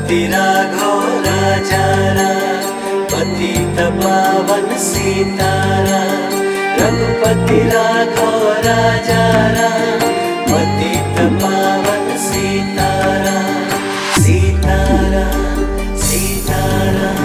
रघुपति राघव राजा राम, पतित पावन सीताराम। रघुपति राघव राजा राम, पतित पावन सीताराम। सीताराम सीताराम।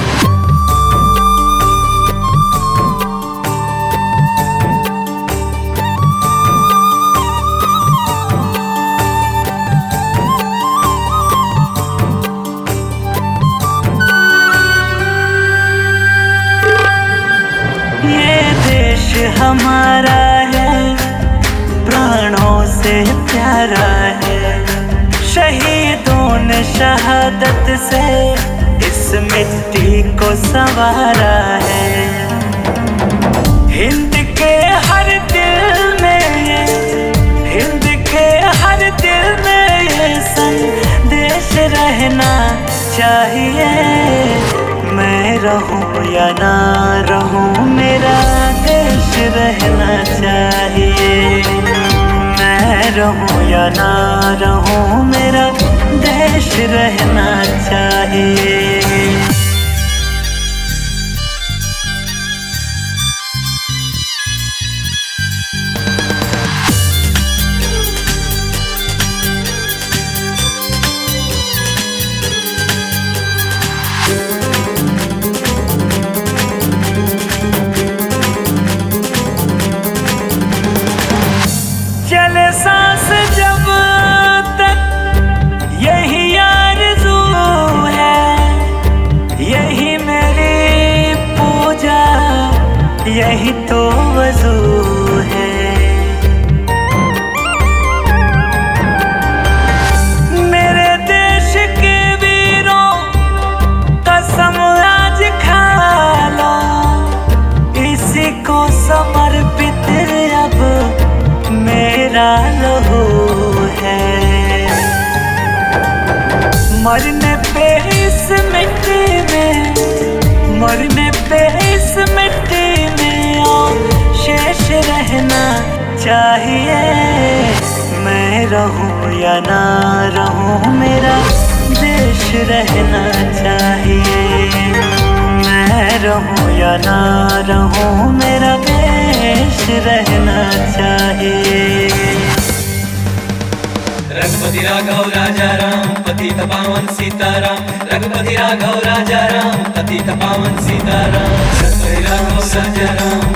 हमारा है, प्राणों से प्यारा है। शहीदों ने शहादत से इस मिट्टी को संवारा है। हिंद के हर दिल में ये, हिंद के हर दिल में ये संदेश रहना चाहिए। मैं रहूं या ना रहूं, मेरा देश रहना चाहिए। मैं रहूं या ना रहूं, मेरा देश रहना चाहिए। चले सांस जब तक यही आरज़ू है, यही मेरी पूजा, यही तो वज़ू है। मेरे देश के वीरों कसम आज खा लो, इसी को समर्पित अब मेरा लहू है। मरने पे इस मिट्टी में, मरने पे इस मिट्टी में शेष रहना चाहिए। मैं रहूं या ना रहूं, मेरा देश रहना चाहिए। मैं रहूं या ना रहूं, मेरा देश रहना चाहिए। रघुपति राघव राजा राम, पतित पावन सीताराम। रघुपति राघव राजा राम, पतित पावन सीताराम। रघुपति राघव राजा राम,